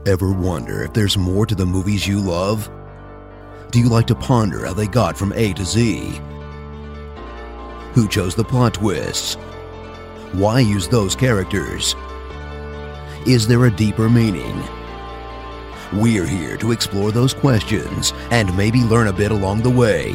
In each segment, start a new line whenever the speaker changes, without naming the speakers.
Ever wonder if there's more to the movies you love? Do you like to ponder how they got from A to Z? Who chose the plot twists? Why use those characters? Is there a deeper meaning? We're here to explore those questions and maybe learn a bit along the way.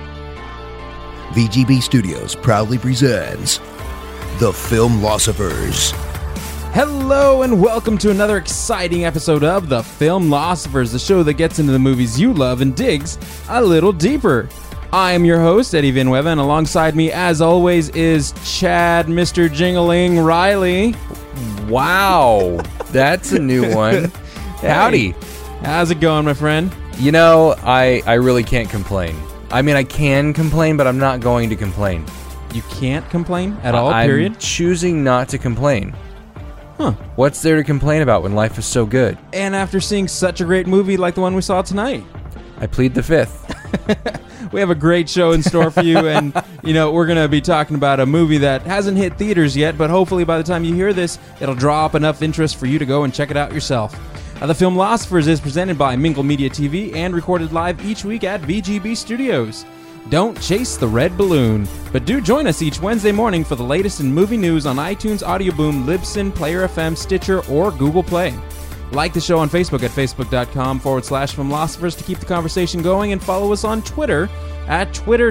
VGB Studios proudly presents The Filmlosophers.
Hello and welcome to another exciting episode of The Filmlosophers, the show that gets into the movies you love and digs a little deeper. I am your host, Eddie Vinueva, and alongside me, as always, is Chad, Mr. Jingling Riley.
Wow, that's a new one. Howdy.
How's it going, my friend?
You know, I really can't complain. I mean, I can complain, but I'm not going to complain.
You can't complain at all, period?
I'm choosing not to complain.
Huh.
What's there to complain about when life is so good?
And after seeing such a great movie like the one we saw tonight.
I plead the fifth.
We have a great show in store for you, and, you know, we're going to be talking about a movie that hasn't hit theaters yet, but hopefully by the time you hear this, it'll draw up enough interest for you to go and check it out yourself. The Filmlosophers is presented by Mingle Media TV and recorded live each week at VGB Studios. Don't chase the red balloon, but do join us each Wednesday morning for the latest in movie news on iTunes, Audioboom, Libsyn, Player FM, Stitcher, or Google Play. Like the show on Facebook at facebook.com/Filmlosophers to keep the conversation going, and follow us on Twitter at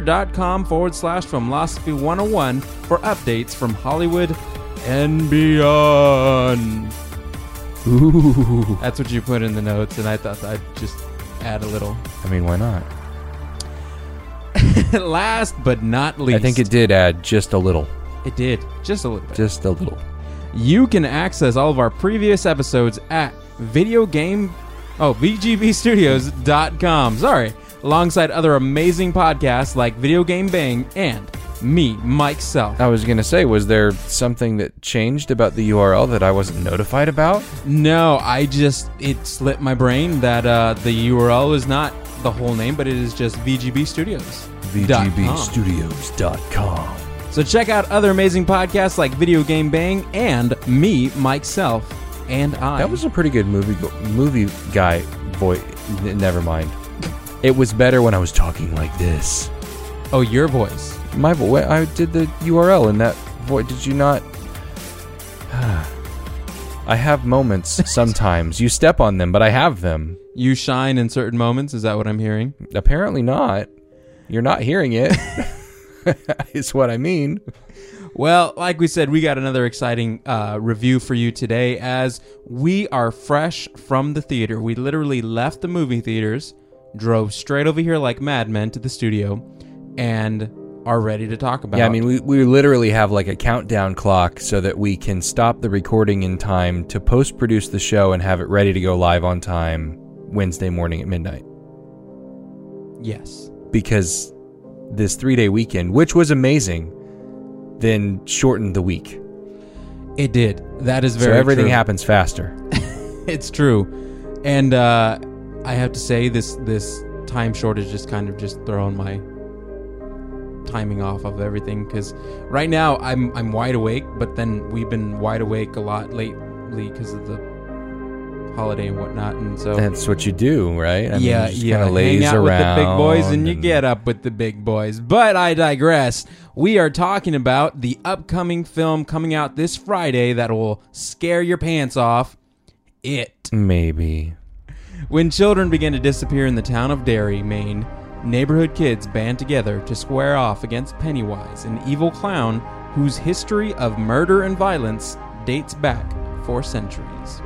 twitter.com/Filmlosophy101 for updates from Hollywood and beyond. Ooh. That's what you put in the notes, and I thought I'd just add a little.
I mean, why not?
Last but not least.
I think it did add just a little.
It did. Just a little bit.
Just a little.
You can access all of our previous episodes at VGBstudios.com. Sorry. Alongside other amazing podcasts like Video Game Bang and me, Mike Self.
I was going to say, was there something that changed about the URL that I wasn't notified about?
No, it slipped my brain that the URL is not the whole name, but it is just VGB Studios.
VGBstudios.com.
So check out other amazing podcasts like Video Game Bang and me, Mike Self, and I.
That was a pretty good movie guy voice. Never mind. It was better when I was talking like this.
Oh, your voice.
My voice. I did the URL in that voice. Did you not? I have moments sometimes. You step on them, but I have them.
You shine in certain moments? Is that what I'm hearing?
Apparently not. You're not hearing it. Is what I mean.
Well, like we said, we got another exciting review for you today, as we are fresh from the theater. We literally left the movie theaters, drove straight over here like madmen to the studio, and are ready to talk about.
Yeah, I mean, we literally have like a countdown clock so that we can stop the recording in time to post-produce the show and have it ready to go live on time Wednesday morning at midnight.
Yes.
Because this 3-day weekend, which was amazing, then shortened the week.
It did. That is very true.
So everything happens faster.
It's true. And I have to say, this time shortage just kind of just throwing my timing off of everything, because right now I'm wide awake, but then we've been wide awake a lot lately because of the holiday and whatnot, and so
that's what you do, right? I mean, you just kind of
laze
laze
out
around
with the big boys, and you get up with the big boys. But I digress. We are talking about the upcoming film coming out this Friday that will scare your pants off. It.
Maybe.
When children begin to disappear in the town of Derry, Maine, neighborhood kids band together to square off against Pennywise, an evil clown whose history of murder and violence dates back for centuries.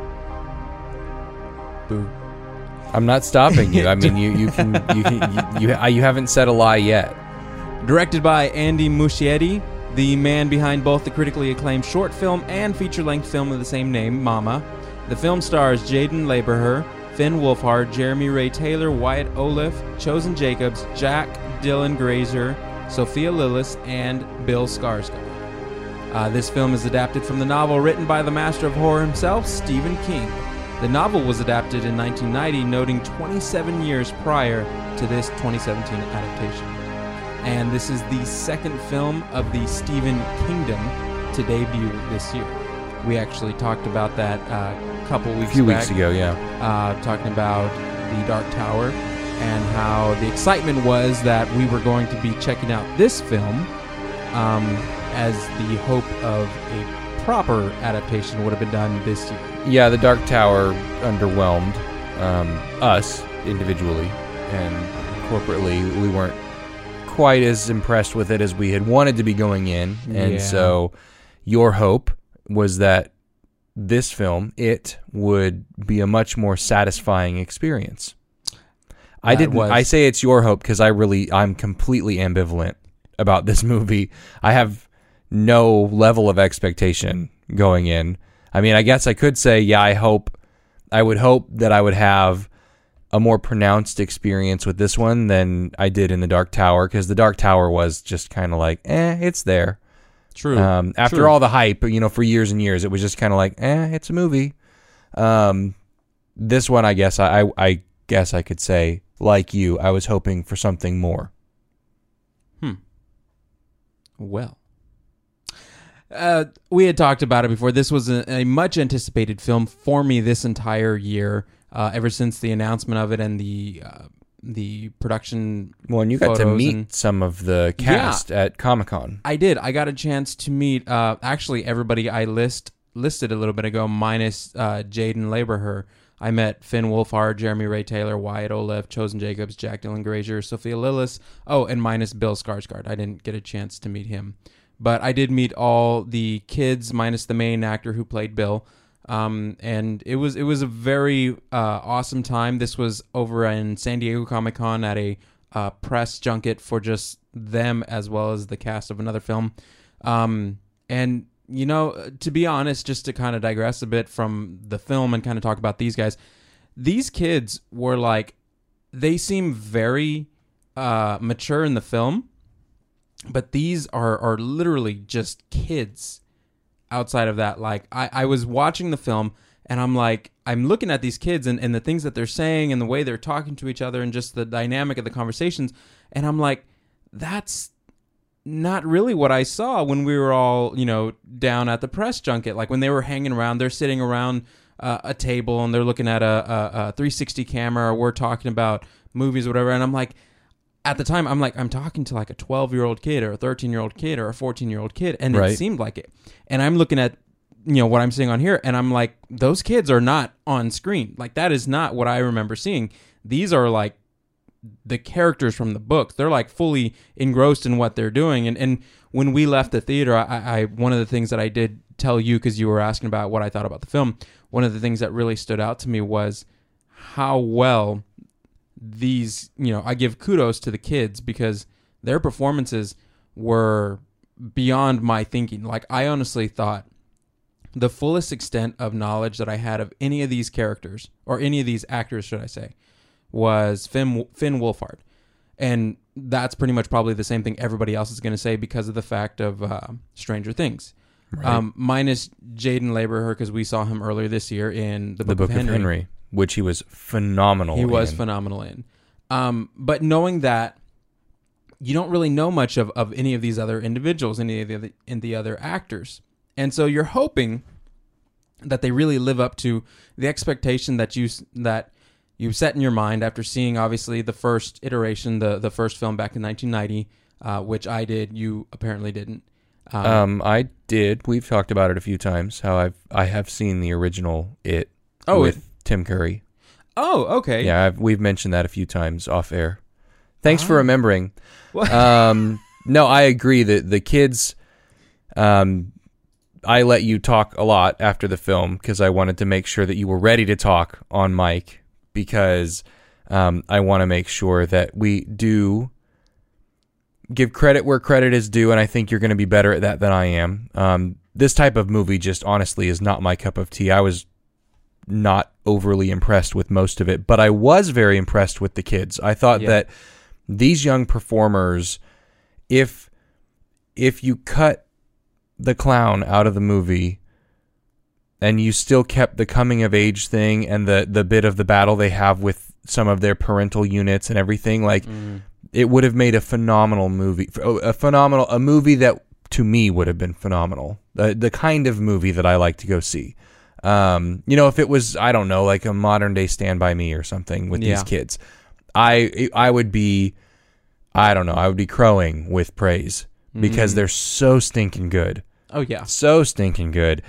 Boo.
I'm not stopping you. I mean, you haven't said a lie yet.
Directed by Andy Muschietti, the man behind both the critically acclaimed short film and feature-length film of the same name, Mama. The film stars Jaden Laberher, Finn Wolfhard, Jeremy Ray Taylor, Wyatt Oliff, Chosen Jacobs, Jack Dylan Grazer, Sophia Lillis, and Bill Skarsgård. This film is adapted from the novel written by the master of horror himself, Stephen King. The novel was adapted in 1990, noting 27 years prior to this 2017 adaptation. And this is the second film of the Stephen Kingdom to debut this year. We actually talked about that a couple weeks
A few
back,
weeks ago, yeah.
talking about The Dark Tower and how the excitement was that we were going to be checking out this film as the hope of a proper adaptation would have been done this year.
Yeah, The Dark Tower underwhelmed us individually, and corporately we weren't quite as impressed with it as we had wanted to be going in. And so your hope was that this film, it would be a much more satisfying experience. I say it's your hope because I'm completely ambivalent about this movie. I have no level of expectation going in. I mean, I guess I could say, yeah, I would hope that I would have a more pronounced experience with this one than I did in The Dark Tower, because The Dark Tower was just kind of like, it's there.
True.
After all the hype, for years and years, it was just kind of like, it's a movie. This one, I guess I could say, like you, I was hoping for something more.
Well, we had talked about it before. This was a much anticipated film for me this entire year, ever since the announcement of it and the production.
Well, and you got to meet some of the cast at Comic-Con.
I did. I got a chance to meet actually everybody I listed a little bit ago, minus Jaden Laberher. I met Finn Wolfhard, Jeremy Ray Taylor, Wyatt Oleff, Chosen Jacobs, Jack Dylan Grazer, Sophia Lillis. Oh, and minus Bill Skarsgård. I didn't get a chance to meet him. But I did meet all the kids, minus the main actor who played Bill. And it was a very awesome time. This was over in San Diego Comic-Con at a press junket for just them as well as the cast of another film. And to be honest, just to kind of digress a bit from the film and kind of talk about these guys, these kids were like, they seem very mature in the film, but these are literally just kids outside of that. Like, I was watching the film and I'm like, I'm looking at these kids and the things that they're saying and the way they're talking to each other and just the dynamic of the conversations. And I'm like, that's not really what I saw when we were all, down at the press junket. Like when they were hanging around, they're sitting around a table and they're looking at a 360 camera, or we're talking about movies or whatever. And I'm like, at the time, I'm talking to like a 12-year-old kid or a 13-year-old kid or a 14-year-old kid. And
right.
It seemed like it. And I'm looking at, what I'm seeing on here. And I'm like, those kids are not on screen. Like that is not what I remember seeing. These are like the characters from the books. They're like fully engrossed in what they're doing. And when we left the theater, I one of the things that I did tell you, because you were asking about what I thought about the film, one of the things that really stood out to me was how well these, I give kudos to the kids because their performances were beyond my thinking. Like I honestly thought the fullest extent of knowledge that I had of any of these characters, or any of these actors, should I say, was Finn Wolfhard. And that's pretty much probably the same thing everybody else is going to say because of the fact of Stranger Things. Right. Minus Jaden Laberher, because we saw him earlier this year in The Book of Henry,
which he was phenomenal in.
He was phenomenal in. But knowing that, you don't really know much of any of these other individuals, any of the other actors. And so you're hoping that they really live up to the expectation that you set in your mind after seeing, obviously, the first iteration, the first film back in 1990, which I did. You apparently didn't.
I did. We've talked about it a few times, how I have seen the original It with Tim Curry.
Oh, okay.
Yeah, we've mentioned that a few times off air. Thanks for remembering. No, I agree that the kids... I let you talk a lot after the film because I wanted to make sure that you were ready to talk on mic, because I want to make sure that we do give credit where credit is due, and I think you're going to be better at that than I am. This type of movie just honestly is not my cup of tea. I was not overly impressed with most of it, but I was very impressed with the kids. I thought that these young performers, if you cut the clown out of the movie and you still kept the coming of age thing and the bit of the battle they have with some of their parental units and everything, like it would have made a phenomenal movie, a movie that to me would have been phenomenal, the kind of movie that I like to go see. If it was, I don't know, like a modern day Stand By Me or something with these kids, I would be, I don't know, I would be crowing with praise because they're so stinking good.
Oh yeah,
so stinking good.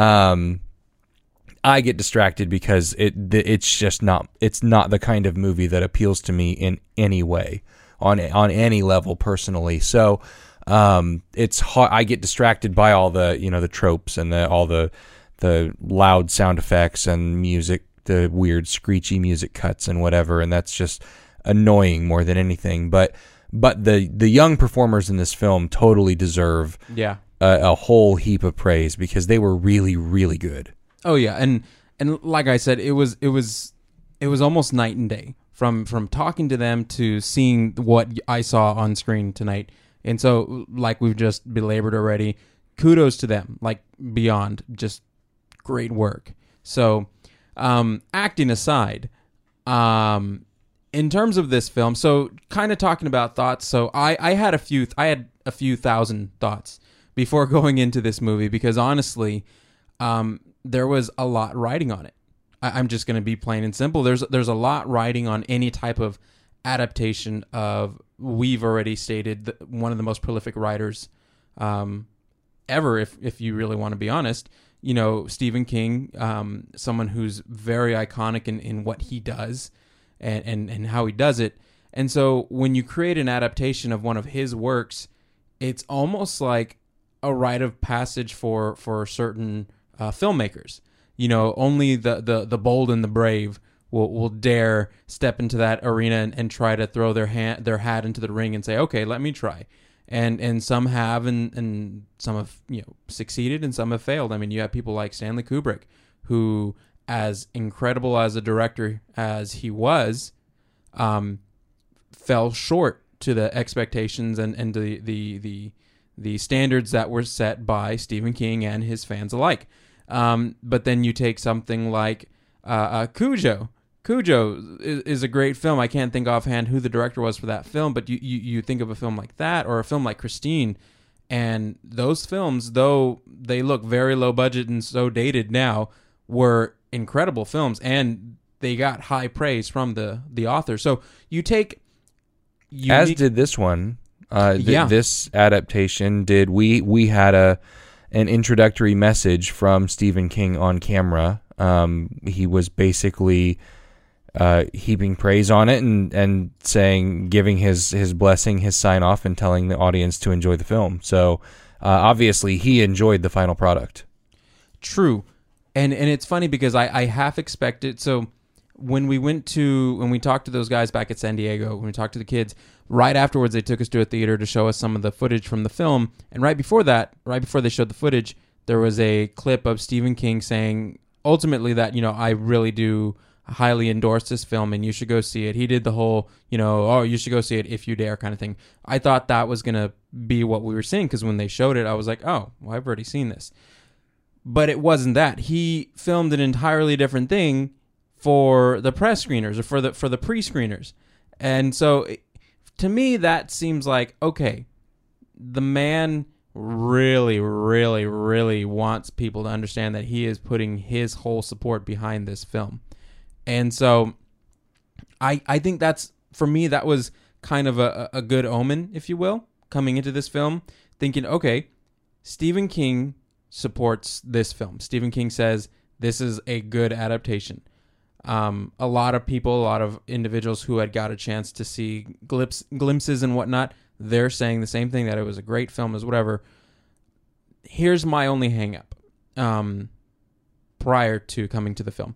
I get distracted because it's just not the kind of movie that appeals to me in any way on any level personally. So it's hard. I get distracted by all the the tropes and all the loud sound effects and music, the weird screechy music cuts and whatever, and that's just annoying more than anything. But the young performers in this film totally deserve a whole heap of praise because they were really, really good.
Oh yeah, and like I said, it was almost night and day from talking to them to seeing what I saw on screen tonight. And so, like we've just belabored already, kudos to them, like beyond just great work. So, acting aside, in terms of this film, so kind of talking about thoughts. So I had a few thousand thoughts before going into this movie because honestly, there was a lot riding on it. I'm just going to be plain and simple. There's a lot riding on any type of adaptation of, we've already stated, one of the most prolific writers ever, if you really want to be honest. Stephen King, someone who's very iconic in what he does and how he does it. And so when you create an adaptation of one of his works, it's almost like a rite of passage for certain filmmakers. Only the bold and the brave will dare step into that arena and try to throw their hat into the ring and say, okay, let me try. And some have, and some have succeeded, and some have failed. I mean, you have people like Stanley Kubrick, who, as incredible as a director as he was, fell short to the expectations and the standards that were set by Stephen King and his fans alike. But then you take something like Cujo. Cujo is a great film. I can't think offhand who the director was for that film, but you think of a film like that or a film like Christine, and those films, though they look very low budget and so dated now, were incredible films, and they got high praise from the author. So you take...
As did this one. This adaptation did. We had an introductory message from Stephen King on camera. He was basically heaping praise on it and saying, giving his blessing, his sign off, and telling the audience to enjoy the film. So obviously he enjoyed the final product.
True. And it's funny because I half expected, so when we talked to those guys back at San Diego, when we talked to the kids, right afterwards they took us to a theater to show us some of the footage from the film. And right before they showed the footage, there was a clip of Stephen King saying ultimately that, I really do highly endorse this film and you should go see it. He did the whole, you should go see it if you dare kind of thing. I thought that was going to be what we were seeing because when they showed it, I was like, oh, well, I've already seen this. But it wasn't that. He filmed an entirely different thing for the press screeners or for the pre-screeners. And so to me, that seems like, okay, the man really, really, really wants people to understand that he is putting his whole support behind this film. And so I think that's, for me, that was kind of a good omen, if you will, coming into this film, thinking, okay, Stephen King supports this film. Stephen King says this is a good adaptation. A lot of people, a lot of individuals who had got a chance to see glimpses and whatnot, they're saying the same thing, that it was a great film, as whatever. Here's my only hang-up prior to coming to the film.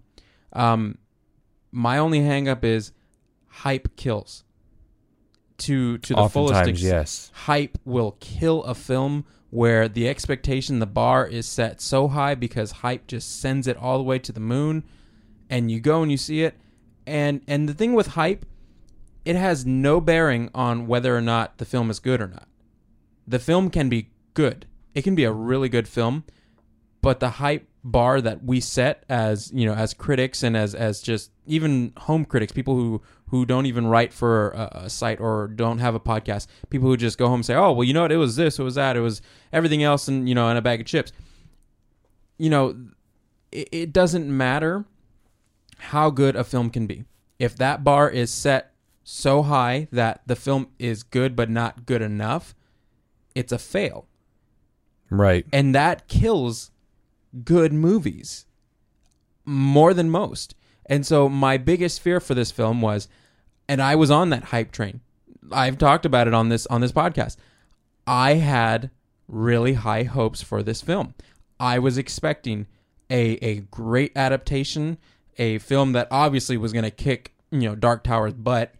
My only hang-up is hype kills. To the fullest extent,
yes.
Hype will kill a film where the expectation, the bar is set so high because hype just sends it all the way to the moon. And you go and you see it, and the thing with hype, it has no bearing on whether or not the film is good or not. The film can be good. It can be a really good film, but the hype bar that we set as critics and as just even home critics, people who don't even write for a site or don't have a podcast, people who just go home and say, oh, well, you know what, it was this, it was that, it was everything else, and and a bag of chips. it doesn't matter how good a film can be. If that bar is set so high that the film is good but not good enough, it's a fail.
Right.
And that kills good movies more than most. And so my biggest fear for this film was, and I was on that hype train. I've talked about it on this podcast. I had really high hopes for this film. I was expecting a great adaptation, a film that obviously was going to kick, Dark Tower's butt,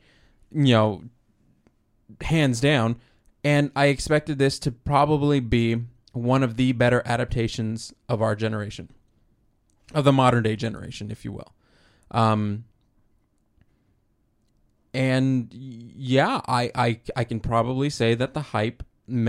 hands down. And I expected this to probably be one of the better adaptations of our generation, of the modern day generation, if you will. And yeah, I can probably say that the hype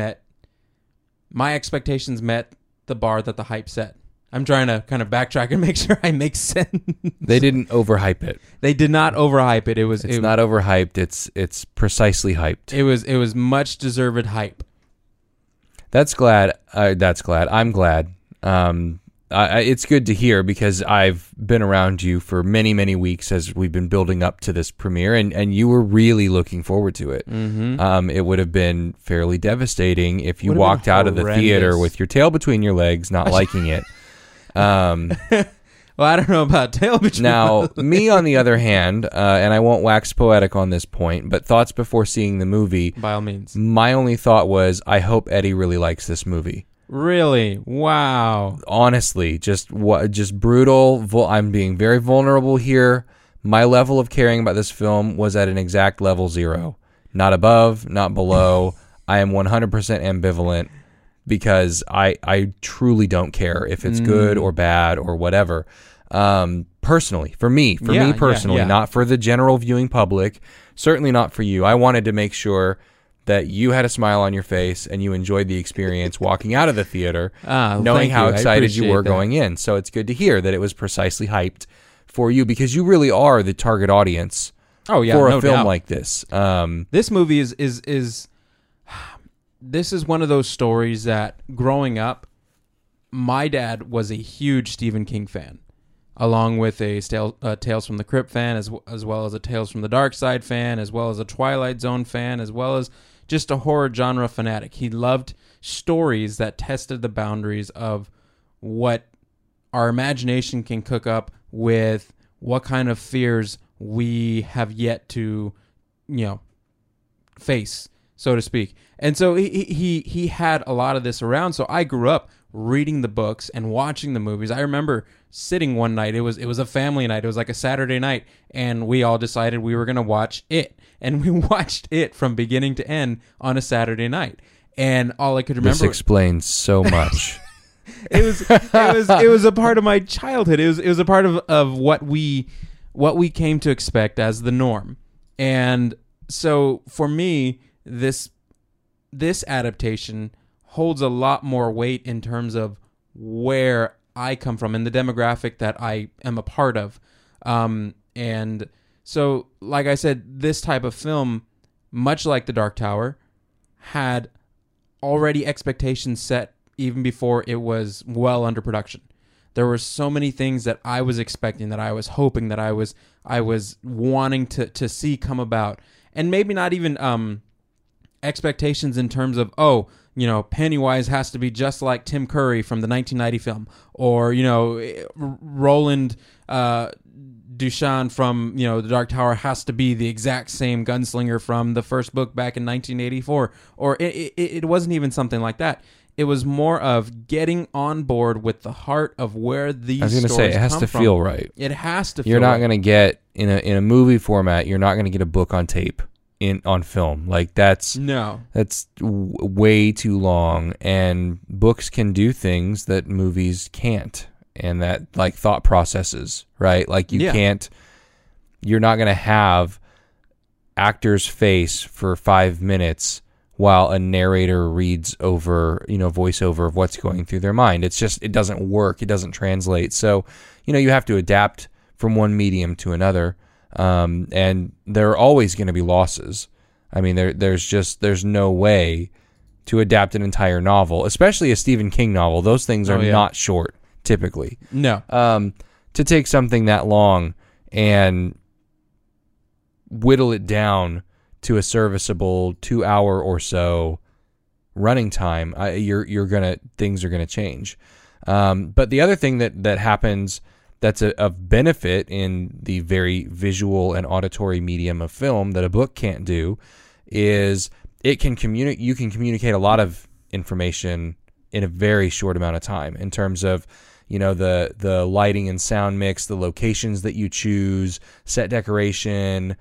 my expectations met the bar that the hype set. I'm trying to kind of backtrack and make sure I make sense.
They didn't overhype it.
They did not overhype it.
It's not overhyped. It's precisely hyped.
It was much deserved hype.
That's glad. I'm glad. It's good to hear because I've been around you for many, many weeks as we've been building up to this premiere, and you were really looking forward to it.
Mm-hmm.
It would have been fairly devastating if you walked out of the theater with your tail between your legs, not liking it.
Well, I don't know about tail between
now, me on the other hand, and I won't wax poetic on this point, but thoughts before seeing the movie.
By all means.
My only thought was, I hope Eddie really likes this movie.
Really? Wow.
Honestly, just brutal. I'm being very vulnerable here. My level of caring about this film was at an exact level 0. Not above, not below. I am 100% ambivalent because I truly don't care if it's good or bad or whatever. Personally, for me personally, not for the general viewing public, certainly not for you. I wanted to make sure that you had a smile on your face and you enjoyed the experience walking out of the theater, knowing how excited you were going in. So it's good to hear that it was precisely hyped for you because you really are the target audience for a film like this.
This movie is this is one of those stories that growing up, my dad was a huge Stephen King fan, along with a Tales from the Crypt fan, as well as a Tales from the Dark Side fan, as well as a Twilight Zone fan, as well as just a horror genre fanatic. He loved stories that tested the boundaries of what our imagination can cook up with what kind of fears we have yet to, face, so to speak. And so he had a lot of this around. So I grew up reading the books and watching the movies. I remember sitting one night. It was a family night. It was like a Saturday night, and we all decided we were going to watch it. And we watched it from beginning to end on a Saturday night. And all I could remember.
This explains so much.
It was a part of my childhood. It was a part of what we came to expect as the norm. And so for me, this adaptation holds a lot more weight in terms of where I come from and the demographic that I am a part of. And so, like I said, this type of film, much like The Dark Tower, had already expectations set even before it was well under production. There were so many things that I was expecting, that I was hoping, that I was wanting to see come about. And maybe not even expectations in terms of, Pennywise has to be just like Tim Curry from the 1990 film, or, Roland Duchamp from, The Dark Tower has to be the exact same gunslinger from the first book back in 1984. Or it wasn't even something like that. It was more of getting on board with the heart of where these stories come from. I was going to say,
it has to feel right.
It has to feel right.
You're not going to get, in a movie format, you're not going to get a book on tape. On film, like that's way too long, and books can do things that movies can't, and that like thought processes, right? Like you're not going to have actor's face for 5 minutes while a narrator reads over, voiceover of what's going through their mind. It's just, it doesn't work. It doesn't translate. So, you have to adapt from one medium to another. And there are always going to be losses. I mean, there's no way to adapt an entire novel, especially a Stephen King novel. Those things are not short. typically.
No.
To take something that long and whittle it down to a serviceable 2 hour or so running time, things are gonna change. But the other thing that happens that's of benefit in the very visual and auditory medium of film that a book can't do is you can communicate a lot of information in a very short amount of time in terms of, the lighting and sound mix, the locations that you choose, set decoration,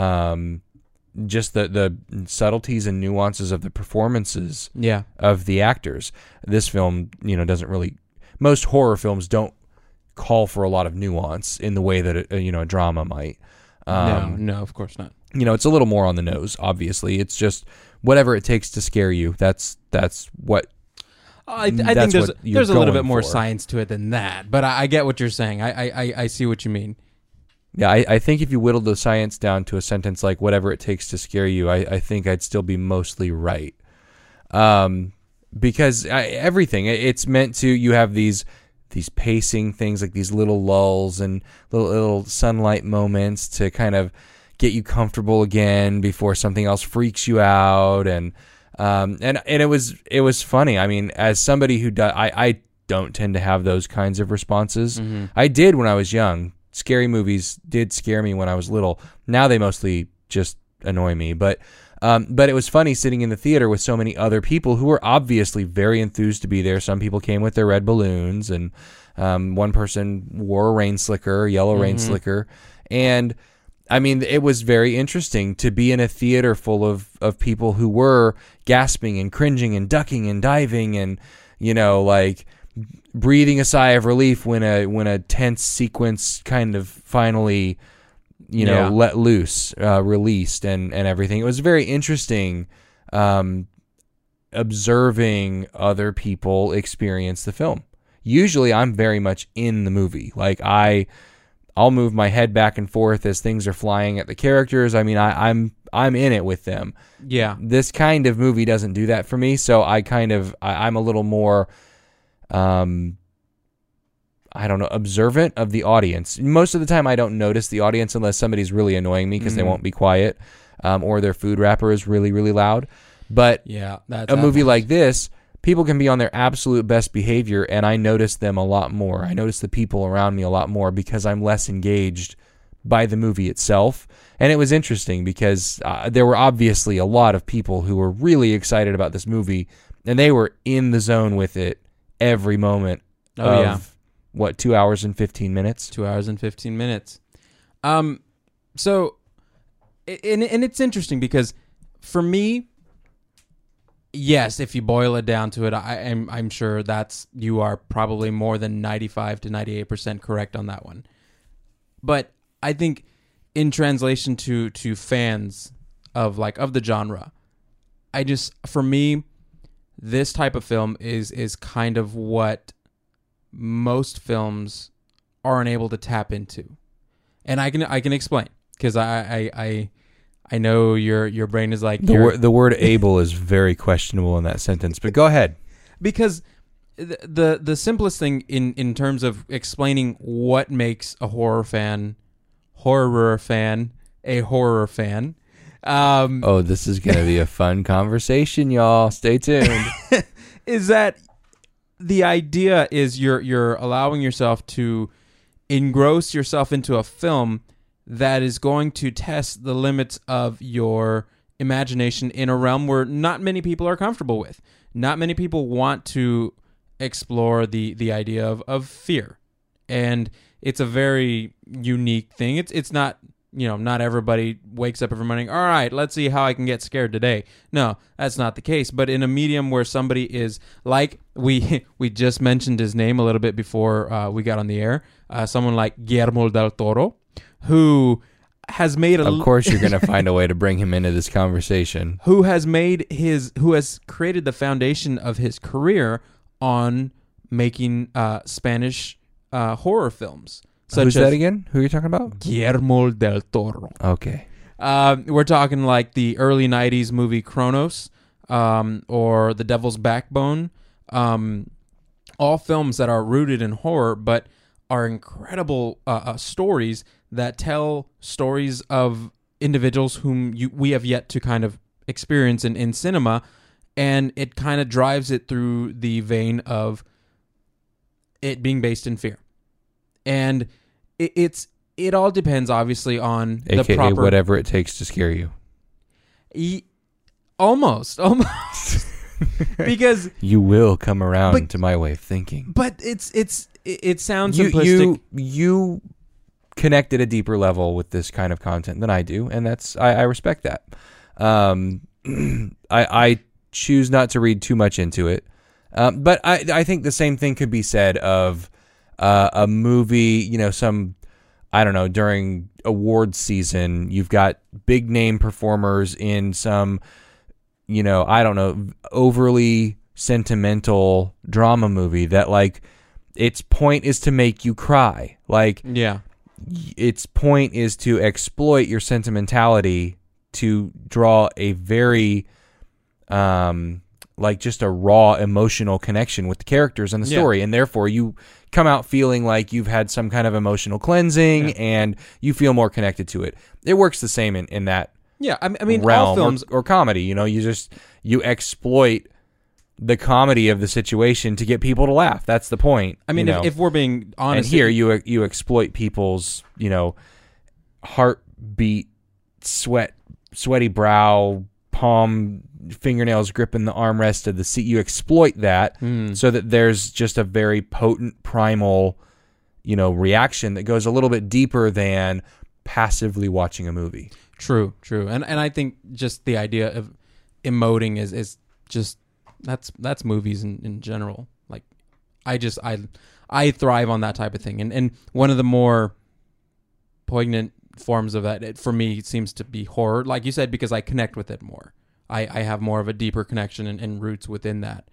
just the subtleties and nuances of the performances of the actors. This film, doesn't really, most horror films don't call for a lot of nuance in the way that a drama might.
No, of course not.
It's a little more on the nose, obviously. It's just whatever it takes to scare you. That's what
I think there's a little bit more science to it than that, but I get what you're saying. I see what you mean.
Yeah, I think if you whittle the science down to a sentence like whatever it takes to scare you, I think I'd still be mostly right. Because everything, it's meant to, you have these pacing things, like these little lulls and little sunlight moments to kind of get you comfortable again before something else freaks you out. And it was funny. I mean, as somebody who I don't tend to have those kinds of responses. Mm-hmm. I did when I was young. Scary movies did scare me when I was little. Now they mostly just annoy me. But it was funny sitting in the theater with so many other people who were obviously very enthused to be there. Some people came with their red balloons, and one person wore a rain slicker, yellow rain slicker. And I mean, it was very interesting to be in a theater full of people who were gasping and cringing and ducking and diving and, like breathing a sigh of relief when a tense sequence kind of finally, let loose, released and everything. It was very interesting observing other people experience the film. Usually I'm very much in the movie. Like I'll move my head back and forth as things are flying at the characters. I mean, I'm in it with them.
Yeah.
This kind of movie doesn't do that for me, so I'm a little more I don't know, observant of the audience. Most of the time I don't notice the audience unless somebody's really annoying me because they won't be quiet, or their food wrapper is really, really loud. But
yeah,
a movie like this, people can be on their absolute best behavior, and I notice them a lot more. I notice the people around me a lot more because I'm less engaged by the movie itself. And it was interesting because there were obviously a lot of people who were really excited about this movie, and they were in the zone with it every moment of, 2 hours and 15 minutes?
2 hours and 15 minutes. So, and it's interesting because for me, yes, if you boil it down to it, I'm sure you are probably more than 95 to 98% correct on that one. But I think in translation to fans of the genre, for me, this type of film is kind of what most films aren't able to tap into. And I can explain because I know your brain is like
the word able is very questionable in that sentence, but go ahead.
Because the simplest thing in terms of explaining what makes a horror fan a horror fan.
This is going to be a fun conversation, y'all. Stay tuned.
Is that the idea is you're allowing yourself to engross yourself into a film that is going to test the limits of your imagination in a realm where not many people are comfortable with. Not many people want to explore the idea of fear. And it's a very unique thing. It's not, not everybody wakes up every morning, all right, let's see how I can get scared today. No, that's not the case. But in a medium where somebody is like, we just mentioned his name a little bit before we got on the air, someone like Guillermo del Toro, who has made
Of course you're going to find a way to bring him into this conversation.
Who has created the foundation of his career on making Spanish horror films.
Who's that again? Who are you talking about?
Guillermo del Toro.
Okay.
We're talking like the early 90s movie Cronos, or The Devil's Backbone, all films that are rooted in horror, but are incredible stories that tell stories of individuals whom we have yet to kind of experience in cinema, and it kind of drives it through the vein of it being based in fear. And it all depends, obviously, on
AKA
the proper...
whatever it takes to scare you.
Almost. Because...
You will come around to my way of thinking.
But it sounds simplistic.
You connect at a deeper level with this kind of content than I do, and I respect that. I choose not to read too much into it. But I think the same thing could be said of a movie, during awards season, you've got big name performers in some, overly sentimental drama movie that, like, its point is to make you cry. Like,
yeah,
its point is to exploit your sentimentality to draw a very, just a raw emotional connection with the characters and the story. And therefore you come out feeling like you've had some kind of emotional cleansing and you feel more connected to it. It works the same in that
I mean,
realm
all films
or comedy. You exploit the comedy of the situation to get people to laugh. That's the point.
I mean, if we're being honest,
and here you exploit people's heartbeat, sweaty brow, palm, fingernails gripping the armrest of the seat. You exploit that so that there's just a very potent primal, reaction that goes a little bit deeper than passively watching a movie. True.
And I think just the idea of emoting is just that's movies in general. Like, I thrive on that type of thing. And one of the more poignant forms of that, for me, seems to be horror, like you said, because I connect with it more. I have more of a deeper connection and roots within that.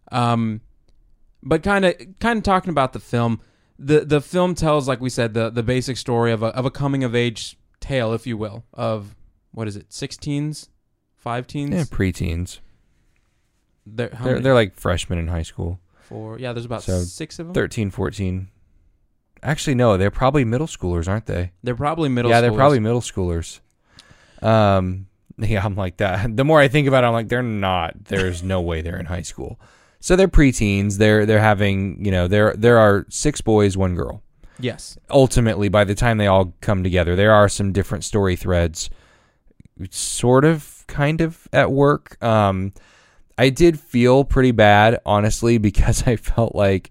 But kind of talking about the film, the film tells, like we said, the basic story of a coming of age tale, if you will, of, what is it, 16s, 5-teens?
Yeah, preteens.
They're
like freshmen in high school.
There's about 6 of them.
13, 14. Actually, no, they're probably middle schoolers, aren't they?
They're probably middle schoolers.
Yeah, they're probably middle schoolers. Yeah, I'm like that. The more I think about it, I'm like, they're not. There's no way they're in high school. So they're preteens. They're having, there are 6 boys, 1 girl.
Yes.
Ultimately, by the time they all come together, there are some different story threads sort of, kind of at work. I did feel pretty bad, honestly, because I felt like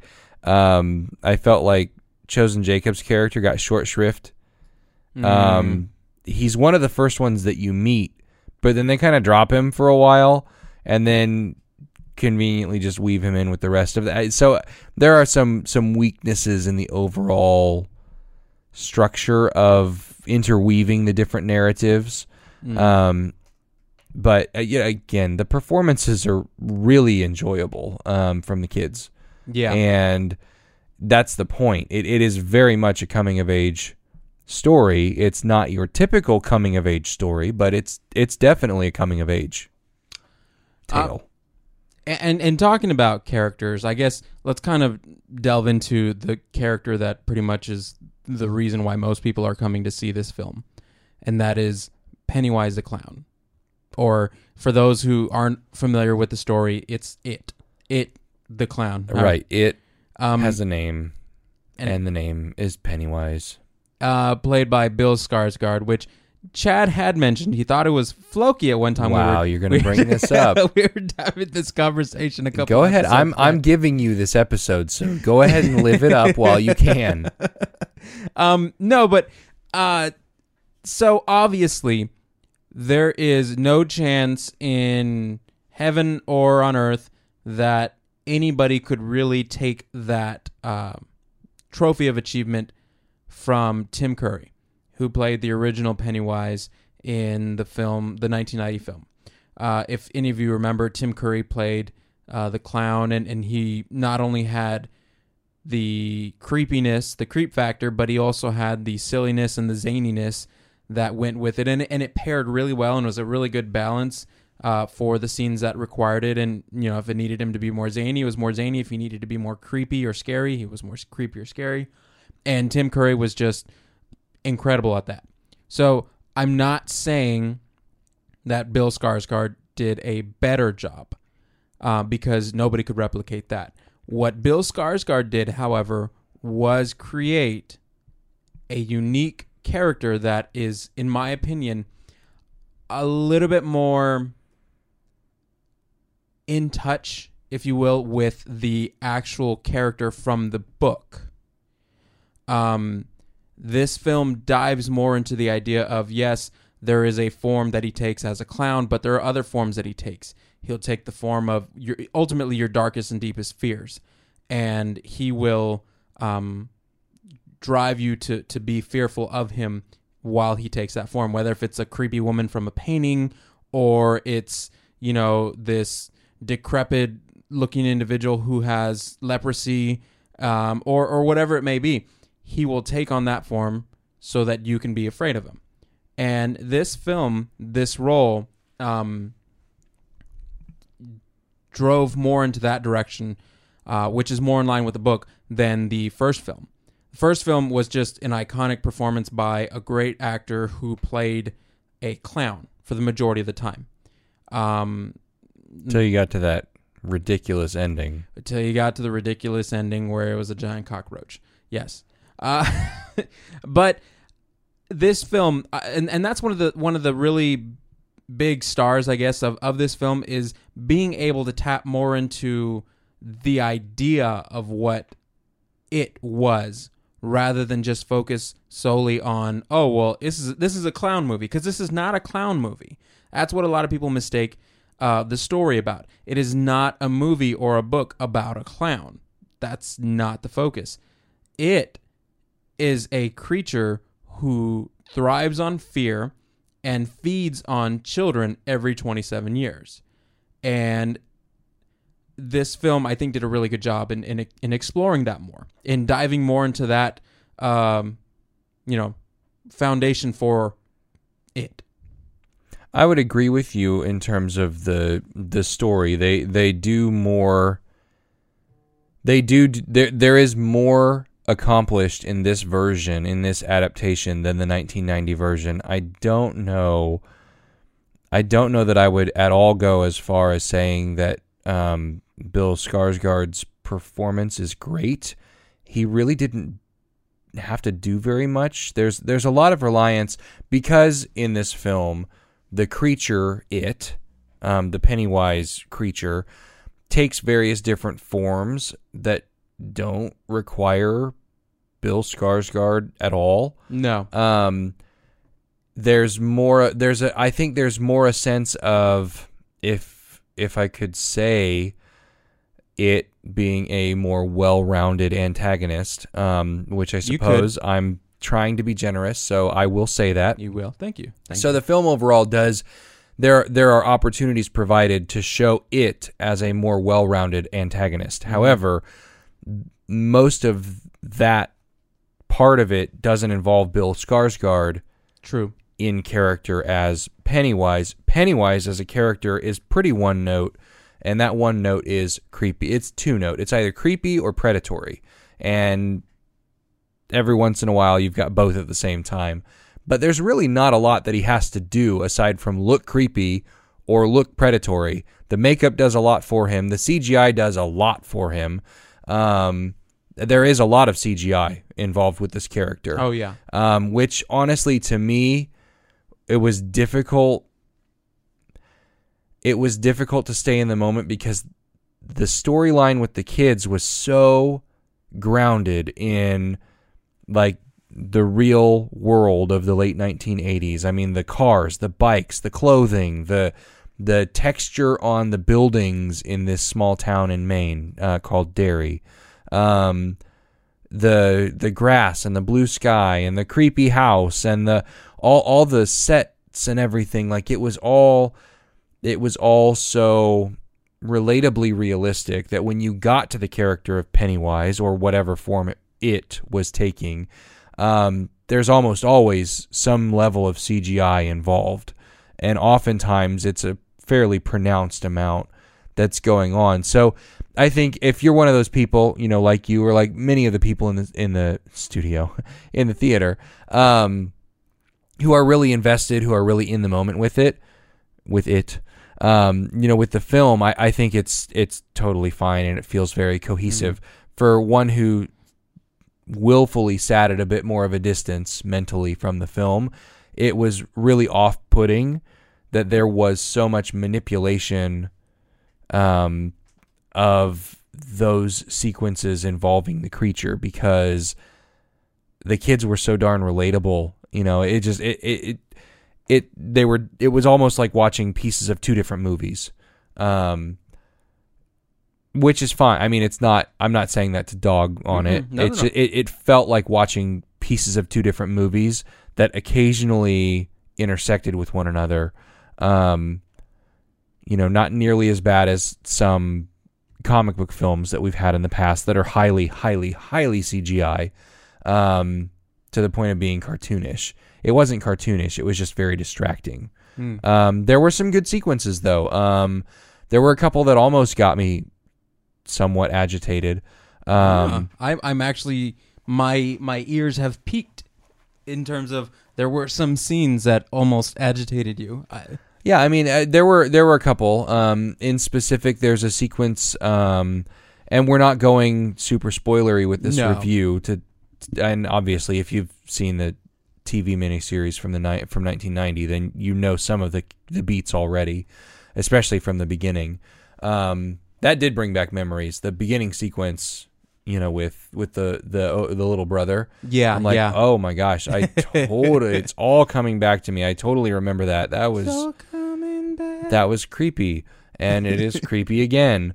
Chosen Jacob's character got short shrift. He's one of the first ones that you meet, but then they kind of drop him for a while and then conveniently just weave him in with the rest of that. So there are some weaknesses in the overall structure of interweaving the different narratives. But again, the performances are really enjoyable from the kids.
Yeah.
And that's the point. It is very much a coming of age story. It's not your typical coming of age story, but it's definitely a coming of age tale.
And talking about characters, I guess let's kind of delve into the character that pretty much is the reason why most people are coming to see this film, and that is Pennywise the Clown. Or for those who aren't familiar with the story, it's It the Clown.
Right. It has a name, and the name is Pennywise.
Played by Bill Skarsgård, which Chad had mentioned. He thought it was Floki at one time.
Wow, you're going to bring this up.
We were having this conversation a couple.
Go ahead. I'm giving you this episode, so go ahead and live it up while you can.
No, but so obviously there is no chance in heaven or on earth that anybody could really take that trophy of achievement from Tim Curry, who played the original Pennywise in the film, the 1990 film. If any of you remember, Tim Curry played the clown, and he not only had the creepiness, the creep factor, but he also had the silliness and the zaniness that went with it, and it paired really well and was a really good balance for the scenes that required it. And, you know, if it needed him to be more zany, it was more zany. If he needed to be more creepy or scary, he was more creepy or scary. And Tim Curry was just incredible at that. So I'm not saying that Bill Skarsgård did a better job because nobody could replicate that. What Bill Skarsgård did, however, was create a unique character that is, in my opinion, a little bit more in touch, if you will, with the actual character from the book. This film dives more into the idea of, yes, there is a form that he takes as a clown, but there are other forms that he takes. He'll take the form of ultimately your darkest and deepest fears, and he will drive you to be fearful of him while he takes that form, whether if it's a creepy woman from a painting or it's, you know, this decrepit looking individual who has leprosy, or whatever it may be. He will take on that form so that you can be afraid of him. And this film, this role, drove more into that direction, which is more in line with the book than the first film. The first film was just an iconic performance by a great actor who played a clown for the majority of the time.
Until you got to that ridiculous ending.
Until you got to the ridiculous ending where it was a giant cockroach. Yes. But this film, and that's one of the really big stars, I guess, of this film, is being able to tap more into the idea of what it was, rather than just focus solely on, oh, well, this is a clown movie, because this is not a clown movie. That's what a lot of people mistake the story about. It is not a movie or a book about a clown. That's not the focus. It is a creature who thrives on fear and feeds on children every 27 years. And this film, I think, did a really good job in exploring that more, in diving more into that, foundation for it.
I would agree with you in terms of the story. They do more. There is more accomplished in this version, in this adaptation, than the 1990 version. I don't know that I would at all go as far as saying that Bill Skarsgård's performance is great. He really didn't have to do very much. There's a lot of reliance, because in this film, the creature, the Pennywise creature, takes various different forms that don't require Bill Skarsgård at all.
No.
I think there's more a sense of, if I could say, it being a more well-rounded antagonist, which I suppose I'm trying to be generous, so I will say that.
You will. Thank you.
So the film overall does, there are opportunities provided to show it as a more well-rounded antagonist. Mm-hmm. However, most of that part of it doesn't involve Bill Skarsgård.
True.
In character as Pennywise. Pennywise as a character is pretty one note, and that one note is creepy. It's two note. It's either creepy or predatory. And every once in a while you've got both at the same time. But there's really not a lot that he has to do aside from look creepy or look predatory. The makeup does a lot for him. The CGI does a lot for him. There is a lot of CGI involved with this character.
Oh, yeah.
Which, honestly, to me, it was difficult. It was difficult to stay in the moment because the storyline with the kids was so grounded in, like, the real world of the late 1980s. I mean, the cars, the bikes, the clothing, the texture on the buildings in this small town in Maine called Derry. The grass and the blue sky and the creepy house and the all the sets and everything, like it was all so relatably realistic that when you got to the character of Pennywise or whatever form it was taking, there's almost always some level of CGI involved, and oftentimes it's a fairly pronounced amount that's going on. So I think if you're one of those people, you know, like you or like many of the people in the studio, in the theater, who are really invested, who are really in the moment with it, you know, with the film, I think it's totally fine and it feels very cohesive. For one who willfully sat at a bit more of a distance mentally from the film, it was really off-putting that there was so much manipulation of those sequences involving the creature, because the kids were so darn relatable. You know, it was almost like watching pieces of two different movies, which is fine. I mean, I'm not saying that to dog on it.
No.
It felt like watching pieces of two different movies that occasionally intersected with one another. You know, not nearly as bad as some comic book films that we've had in the past that are highly, highly, highly CGI, to the point of being cartoonish. It wasn't cartoonish. It was just very distracting. There were some good sequences, though. There were a couple that almost got me somewhat agitated.
I'm actually, my ears have peaked in terms of there were some scenes that almost agitated you.
Yeah, I mean, there were a couple. In specific, there's a sequence, and we're not going super spoilery with this review. And obviously, if you've seen the TV miniseries from 1990, then you know some of the beats already, especially from the beginning. That did bring back memories. The beginning sequence, you know, with the little brother.
Yeah,
I'm like,
yeah.
oh my gosh, it's all coming back to me. I totally remember that. That was
all coming back.
That was creepy, and it is creepy again.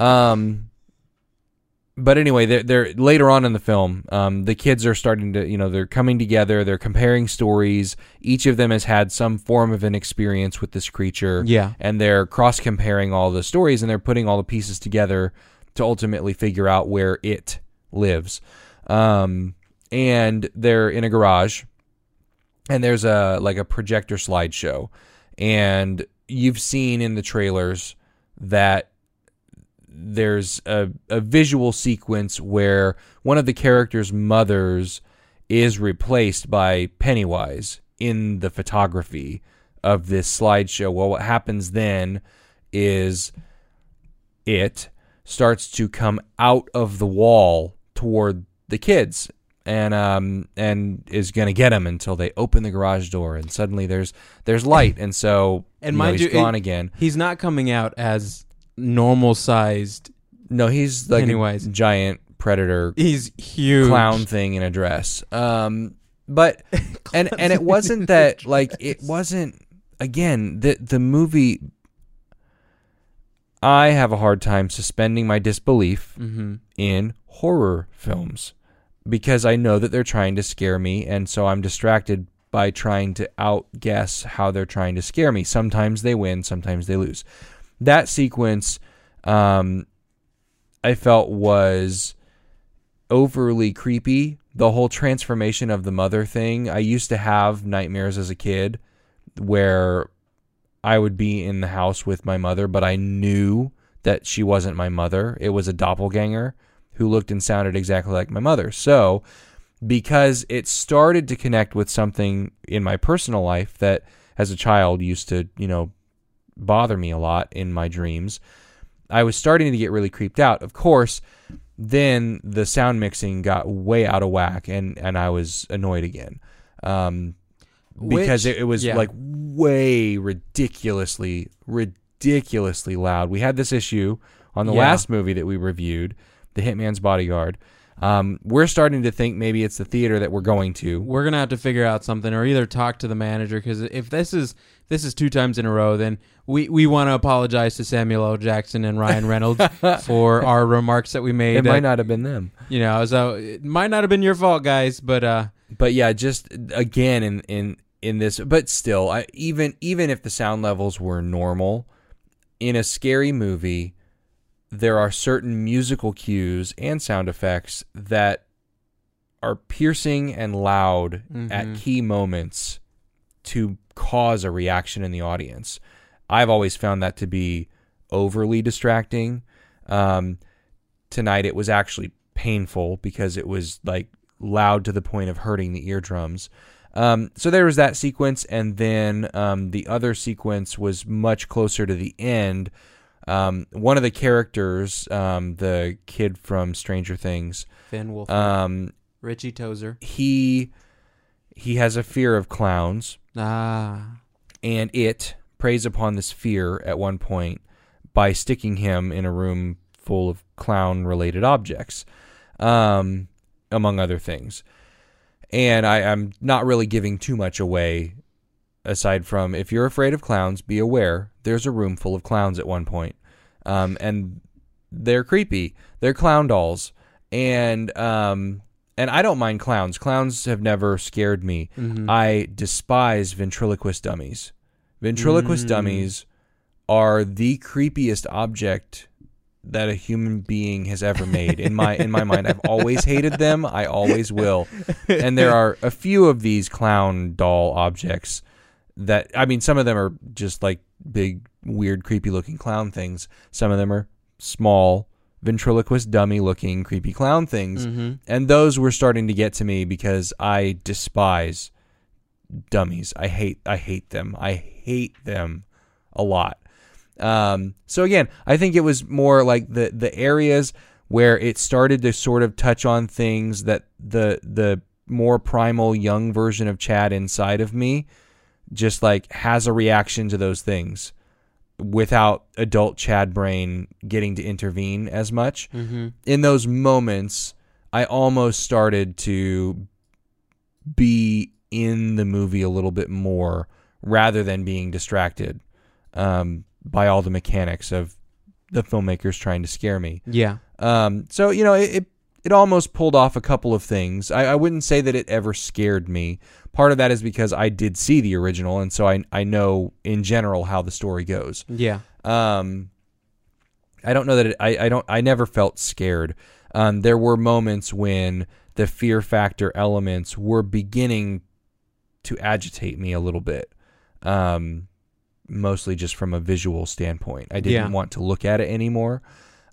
But anyway, they're later on in the film, the kids are starting to, you know, they're coming together, they're comparing stories. Each of them has had some form of an experience with this creature.
Yeah.
And they're cross-comparing all the stories, and they're putting all the pieces together to ultimately figure out where it lives. And they're in a garage, and there's a projector slideshow. And you've seen in the trailers that there's a visual sequence where one of the characters' mothers is replaced by Pennywise in the photography of this slideshow. Well, what happens then is it starts to come out of the wall toward the kids and is going to get them until they open the garage door, and suddenly there's light, and so
and mind
he's gone again.
He's not coming out as normal sized.
No, he's like
Pennywise.
a giant predator.
He's huge
clown thing in a dress. But and it wasn't that, like, it wasn't, again, the movie. I have a hard time suspending my disbelief in horror films because I know that they're trying to scare me, and so I'm distracted by trying to outguess how they're trying to scare me. Sometimes they win, sometimes they lose. That sequence, I felt was overly creepy. The whole transformation of the mother thing. I used to have nightmares as a kid where I would be in the house with my mother, but I knew that she wasn't my mother. It was a doppelganger who looked and sounded exactly like my mother. So, because it started to connect with something in my personal life that as a child used to, you know, bother me a lot in my dreams, I was starting to get really creeped out. Of course, then the sound mixing got way out of whack, and I was annoyed again. Because it was like way ridiculously loud. We had this issue on the last movie that we reviewed, The Hitman's Bodyguard. We're starting to think maybe it's the theater that we're going to.
We're going to have to figure out something, or either talk to the manager, because if this is 2 times in a row, then we want to apologize to Samuel L. Jackson and Ryan Reynolds for our remarks that we made.
It might not have been them.
You know, so it might not have been your fault, guys, but
yeah, just again in this, but still, even if the sound levels were normal, in a scary movie, there are certain musical cues and sound effects that are piercing and loud at key moments to cause a reaction in the audience. I've always found that to be overly distracting. Tonight it was actually painful because it was like loud to the point of hurting the eardrums. So there was that sequence, and then the other sequence was much closer to the end. One of the characters, the kid from Stranger Things,
Finn Wolfhard, Richie Tozer,
he has a fear of clowns. And it preys upon this fear at one point by sticking him in a room full of clown-related objects, among other things. And I'm not really giving too much away, aside from, if you're afraid of clowns, be aware there's a room full of clowns at one point. And they're creepy. They're clown dolls. And I don't mind clowns. Clowns have never scared me. Mm-hmm. I despise ventriloquist dummies. Ventriloquist dummies are the creepiest object that a human being has ever made. In my mind, I've always hated them. I always will. And there are a few of these clown doll objects that, I mean, some of them are just like big, weird, creepy-looking clown things. Some of them are small, ventriloquist dummy-looking, creepy clown things. Mm-hmm. And those were starting to get to me because I despise dummies. I hate them. I hate them a lot. So again, I think it was more like the areas where it started to sort of touch on things that the more primal young version of Chad inside of me just like has a reaction to those things without adult Chad brain getting to intervene as much. Mm-hmm. In those moments, I almost started to be in the movie a little bit more rather than being distracted by all the mechanics of the filmmakers trying to scare me.
Yeah.
So, you know, it almost pulled off a couple of things. I wouldn't say that it ever scared me. Part of that is because I did see the original, and so I know in general how the story goes.
Yeah.
I don't know that I never felt scared. There were moments when the fear factor elements were beginning to agitate me a little bit. Mostly just from a visual standpoint. I didn't want to look at it anymore.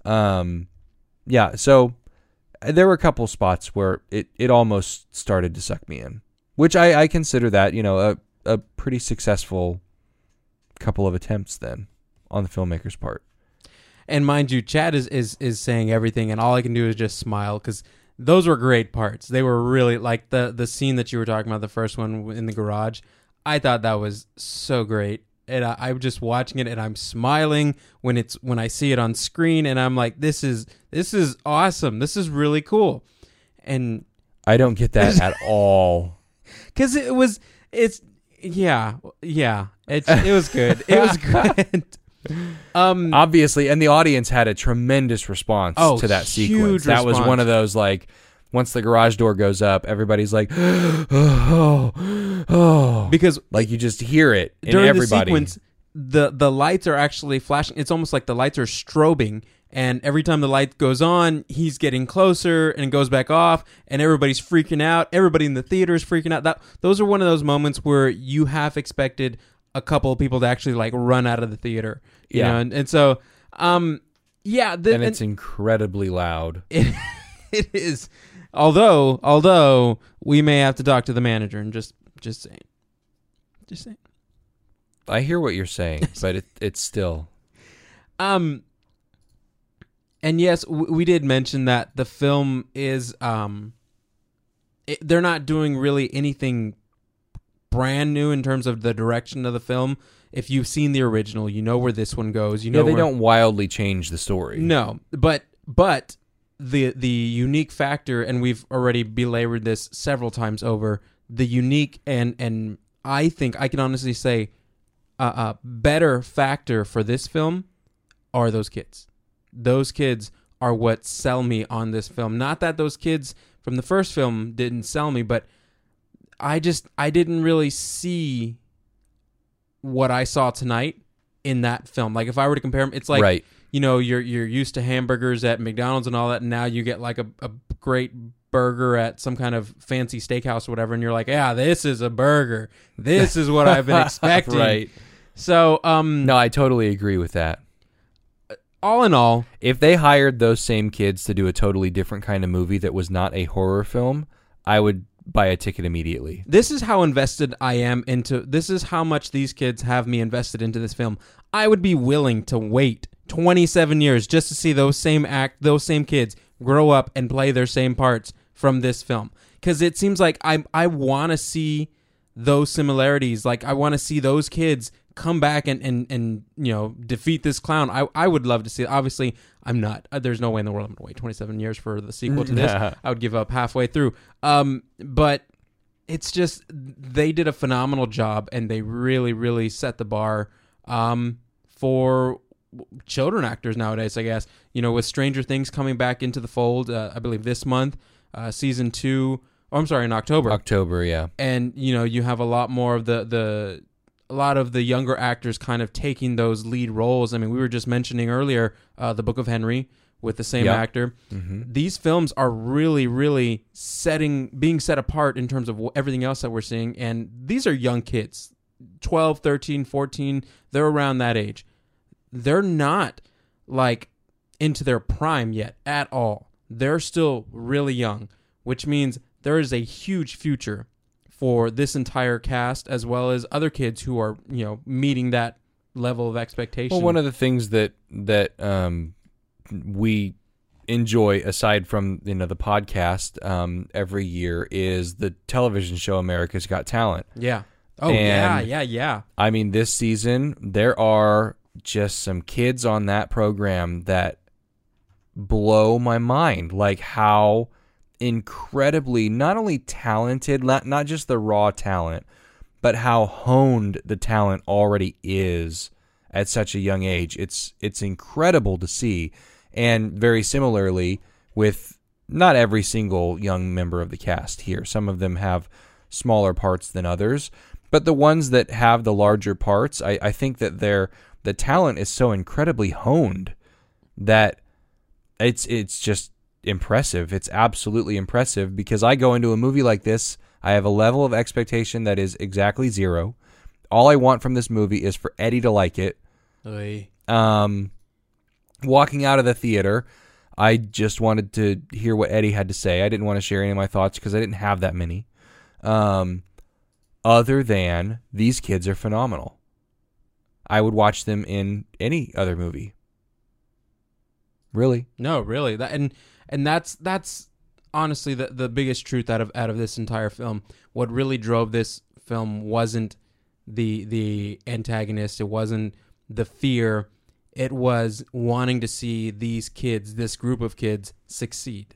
So there were a couple spots where it almost started to suck me in, which I consider that, you know, a pretty successful couple of attempts then on the filmmaker's part.
And mind you, Chad is saying everything, and all I can do is just smile, because those were great parts. They were really, like the scene that you were talking about, the first one in the garage. I thought that was so great. And I'm just watching it, and I'm smiling when I see it on screen, and I'm like, this is awesome. This is really cool. And
I don't get that at all.
Because it was good. It was good.
Obviously, and the audience had a tremendous response to that sequence. That was one of those, like, once the garage door goes up, everybody's like, oh, because like you just hear it in
during
everybody.
The sequence, the lights are actually flashing. It's almost like the lights are strobing, and every time the light goes on, he's getting closer and goes back off, and everybody's freaking out. Everybody in the theater is freaking out. Those are one of those moments where you half expected a couple of people to actually like run out of the theater. You know? And so, and
it's incredibly loud.
It is. Although we may have to talk to the manager and just saying.
I hear what you're saying, but it's still.
And yes, we did mention that the film is they're not doing really anything brand new in terms of the direction of the film. If you've seen the original, you know where this one goes. You know
they don't wildly change the story.
No, but the unique factor, and we've already belabored this several times over, the unique and I think I can honestly say a better factor for this film are those kids. Those kids are what sell me on this film. Not that those kids from the first film didn't sell me, but I didn't really see what I saw tonight in that film. Like, if I were to compare them, it's like,
right.
You know, you're used to hamburgers at McDonald's and all that, and now you get like a great burger at some kind of fancy steakhouse or whatever, and you're like, yeah, this is a burger. This is what I've been expecting.
Right.
So,
No, I totally agree with that.
all in all,
If they hired those same kids to do a totally different kind of movie that was not a horror film, I would buy a ticket immediately.
this is how invested I am into. This is how much these kids have me invested into this film. I would be willing to wait 27 years just to see those same kids grow up and play their same parts from this film, because it seems like I want to see those similarities. Like, I want to see those kids come back and defeat this clown. I would love to see it. Obviously, I'm not. There's no way in the world I'm going to wait 27 years for the sequel to this. I would give up halfway through. But it's just, they did a phenomenal job, and they really, really set the bar for children actors nowadays, I guess. With Stranger Things coming back into the fold, I believe this month, season 2. Oh, I'm sorry, in October.
October, yeah.
And you have a lot more of a lot of the younger actors kind of taking those lead roles. I mean, we were just mentioning earlier The Book of Henry with the same actor. Mm-hmm. These films are really, really being set apart in terms of everything else that we're seeing. And these are young kids, 12, 13, 14. They're around that age. They're not like into their prime yet at all. They're still really young, which means there is a huge future for this entire cast, as well as other kids who are, meeting that level of expectation.
Well, one of the things that we enjoy, aside from the podcast every year, is the television show America's Got Talent.
Yeah. Oh,
and,
yeah.
I mean, this season there are just some kids on that program that blow my mind, like how incredibly not only talented, not just the raw talent, but how honed the talent already is at such a young age. It's incredible to see. And very similarly with not every single young member of the cast here. Some of them have smaller parts than others, but the ones that have the larger parts, I think that the talent is so incredibly honed that it's just impressive. It's absolutely impressive, because I go into a movie like this, I have a level of expectation that is exactly zero. All I want from this movie is for Eddie to like it.
Oy.
Walking out of the theater, I just wanted to hear what Eddie had to say. I didn't want to share any of my thoughts because I didn't have that many. Other than, these kids are phenomenal. I would watch them in any other movie. Really?
No, really. And that's honestly the biggest truth out of this entire film. What really drove this film wasn't the antagonist. It wasn't the fear. It was wanting to see these kids, this group of kids, succeed.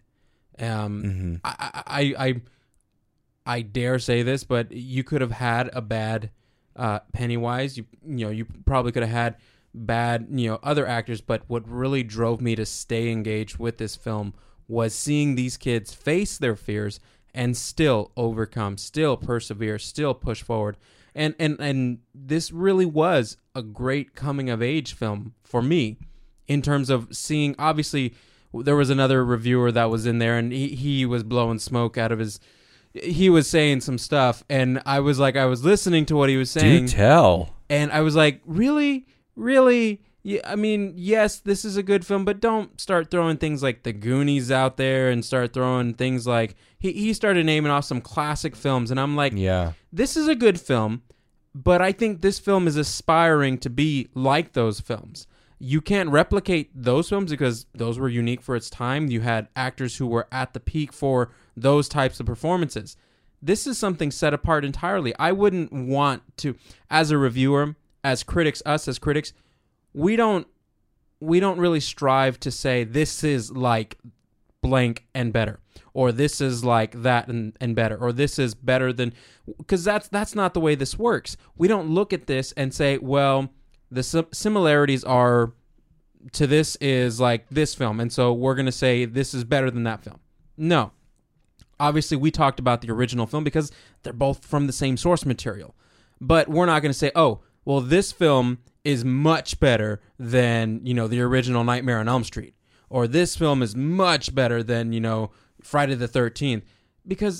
I dare say this, but you could have had a bad Pennywise. You probably could have had bad other actors, but what really drove me to stay engaged with this film was seeing these kids face their fears and still overcome, still persevere, still push forward. And this really was a great coming of age film for me, in terms of seeing. Obviously, there was another reviewer that was in there, and he was blowing smoke out of his. He was saying some stuff, and I was listening to what he was saying.
Do tell.
And I was like, really? Yeah, I mean, yes, this is a good film, but don't start throwing things like The Goonies out there and start throwing things like... He started naming off some classic films, and I'm like,
yeah,
this is a good film, but I think this film is aspiring to be like those films. You can't replicate those films because those were unique for its time. You had actors who were at the peak for those types of performances. This is something set apart entirely. I wouldn't want to, as a reviewer, as critics, we don't really strive to say this is like blank and better, or this is like that and better, or this is better than, because that's not the way this works. We don't look at this and say, well, the similarities are to this is like this film, and so we're going to say this is better than that film. No. Obviously, we talked about the original film because they're both from the same source material. But we're not going to say, oh, well, this film is much better than, the original Nightmare on Elm Street. Or this film is much better than, Friday the 13th. Because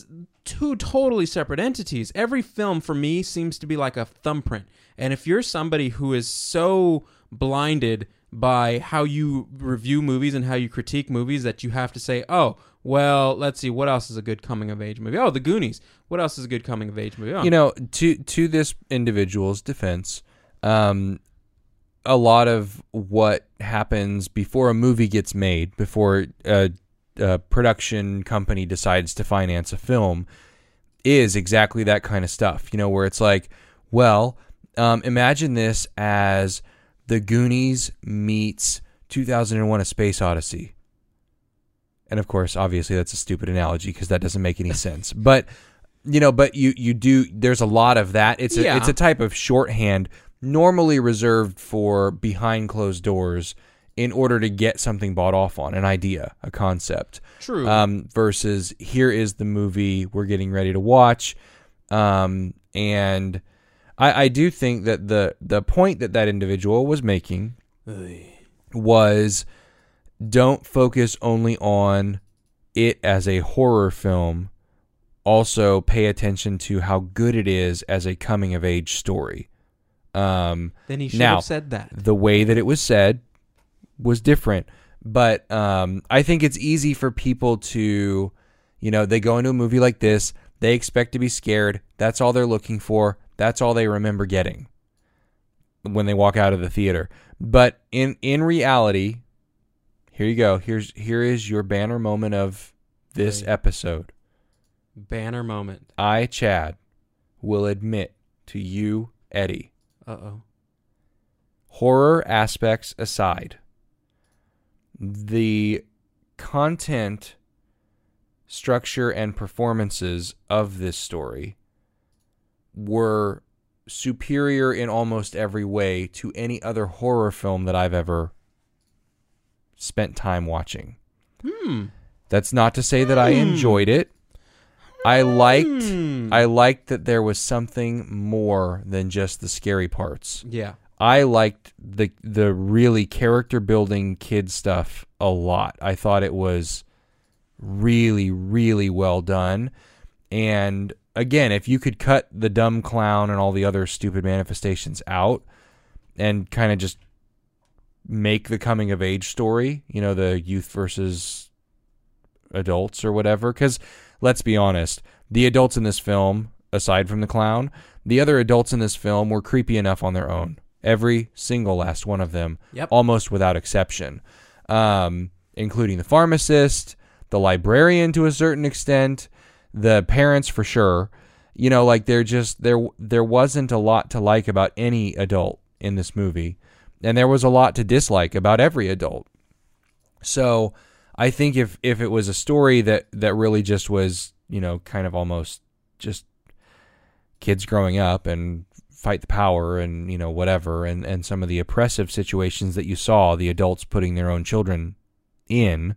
two totally separate entities. Every film for me seems to be like a thumbprint. And if you're somebody who is so blinded by how you review movies and how you critique movies that you have to say, oh, well, let's see, what else is a good coming-of-age movie? Oh, The Goonies. What else is a good coming-of-age movie? Oh.
You know, to this individual's defense, a lot of what happens before a movie gets made, before a production company decides to finance a film, is exactly that kind of stuff. You know, where it's like, well, imagine this as The Goonies meets 2001: A Space Odyssey. And of course, obviously, that's a stupid analogy because that doesn't make any sense. But you do. There's a lot of that. It's a type of shorthand normally reserved for behind closed doors in order to get something bought off on, an idea, a concept.
True.
Versus here is the movie we're getting ready to watch, and I do think that the point that individual was making was, don't focus only on it as a horror film. Also pay attention to how good it is as a coming-of-age story.
Then he should have said that.
The way that it was said was different. But I think it's easy for people to, they go into a movie like this, they expect to be scared. That's all they're looking for. That's all they remember getting when they walk out of the theater. But in reality, here you go. Here is your banner moment of this episode.
Banner moment.
I, Chad, will admit to you, Eddie.
Uh-oh.
Horror aspects aside, the content, structure, and performances of this story were superior in almost every way to any other horror film that I've ever spent time watching. That's not to say that I enjoyed it. I liked that there was something more than just the scary parts.
Yeah.
I liked the really character building kid stuff a lot. I thought it was really, really well done. And again, if you could cut the dumb clown and all the other stupid manifestations out and kind of just make the coming of age story, the youth versus adults or whatever, because let's be honest, the adults in this film, aside from the clown, the other adults in this film were creepy enough on their own. Every single last one of them, almost without exception, including the pharmacist, the librarian to a certain extent, the parents for sure. There wasn't a lot to like about any adult in this movie, and there was a lot to dislike about every adult. So I think if it was a story that really just was, kind of almost just kids growing up and fight the power and, whatever, and some of the oppressive situations that you saw the adults putting their own children in,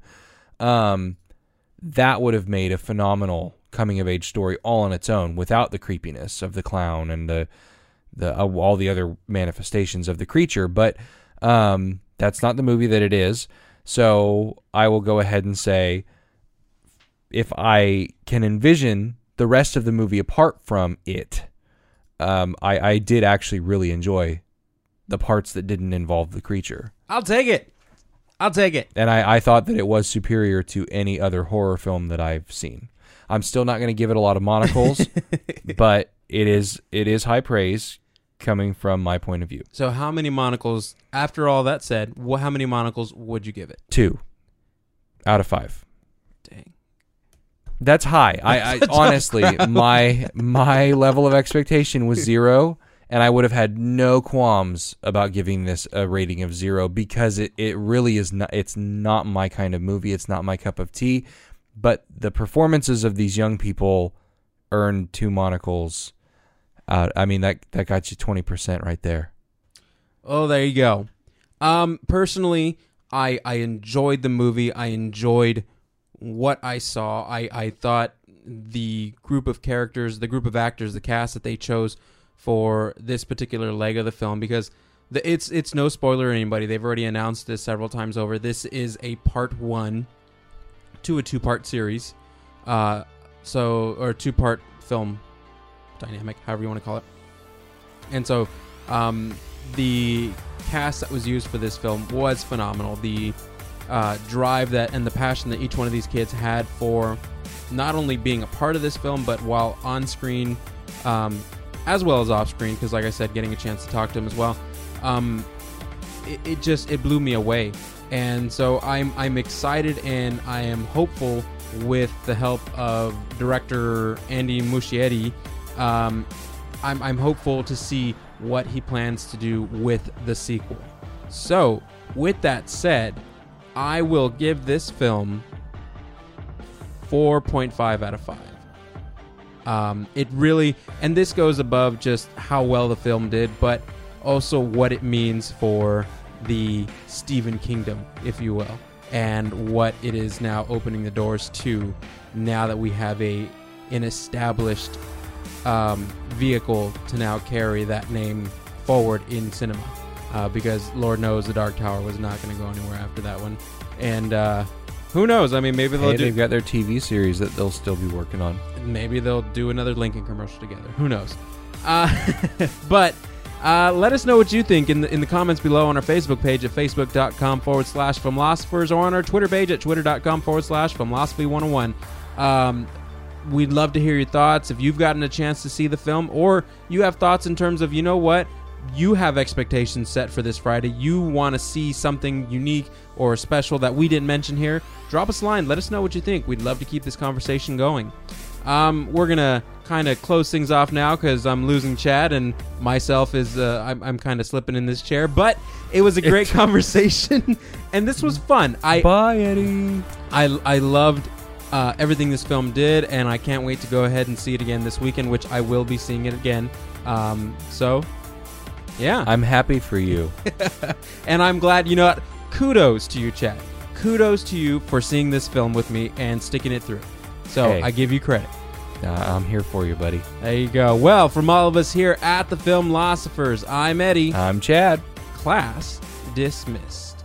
that would have made a phenomenal coming-of-age story all on its own without the creepiness of the clown and the all the other manifestations of the creature. But that's not the movie that it is. So I will go ahead and say, if I can envision the rest of the movie apart from it, I did actually really enjoy the parts that didn't involve the creature.
I'll take it.
And I thought that it was superior to any other horror film that I've seen. I'm still not going to give it a lot of monocles, but it is high praise coming from my point of view.
So how many monocles, after all that said, how many monocles would you give it?
2 out of 5.
Dang.
That's high. I honestly, my level of expectation was 0, and I would have had no qualms about giving this a rating of 0 because it really is not. It's not my kind of movie. It's not my cup of tea. But the performances of these young people earned 2 monocles out. I mean, that got you 20% right there.
Oh, there you go. Personally, I enjoyed the movie. I enjoyed what I saw. I thought the group of characters, the group of actors, the cast that they chose for this particular leg of the film, because it's no spoiler to anybody. They've already announced this several times over. This is a part 1 to a 2-part series. or two-part film dynamic, however you want to call it. And so the cast that was used for this film was phenomenal. The drive and the passion that each one of these kids had for not only being a part of this film, but while on screen, as well as off screen, because like I said, getting a chance to talk to them as well, it blew me away. And so I'm excited and I am hopeful with the help of director Andy Muschietti. I'm hopeful to see what he plans to do with the sequel. So, with that said, I will give this film 4.5 out of 5. It really, and this goes above just how well the film did, but also what it means for the Stephen Kingdom, if you will, and what it is now opening the doors to now that we have an established vehicle to now carry that name forward in cinema, because Lord knows The Dark Tower was not going to go anywhere after that one. And who knows? I mean, maybe
they've got their TV series that they'll still be working on.
Maybe they'll do another Lincoln commercial together. Who knows? But let us know what you think in the comments below on our Facebook page at facebook.com/Filmlosophers, or on our Twitter page at twitter.com/Filmlosophy101. We'd love to hear your thoughts. If you've gotten a chance to see the film, or you have thoughts in terms of, you know what, you have expectations set for this Friday, you want to see something unique or special that we didn't mention here, drop us a line. Let us know what you think. We'd love to keep this conversation going. We're going to kind of close things off now because I'm losing Chad, and myself is I'm kind of slipping in this chair. But it was a great conversation, and this was fun.
Bye, Eddie.
I loved everything this film did, and I can't wait to go ahead and see it again this weekend, which I will be seeing it again. So, yeah.
I'm happy for you.
And I'm glad, you know what? Kudos to you, Chad. Kudos to you for seeing this film with me and sticking it through. So,
hey,
I give you credit.
I'm here for you, buddy.
There you go. Well, from all of us here at the Filmlosophers, I'm Eddie.
I'm Chad.
Class dismissed.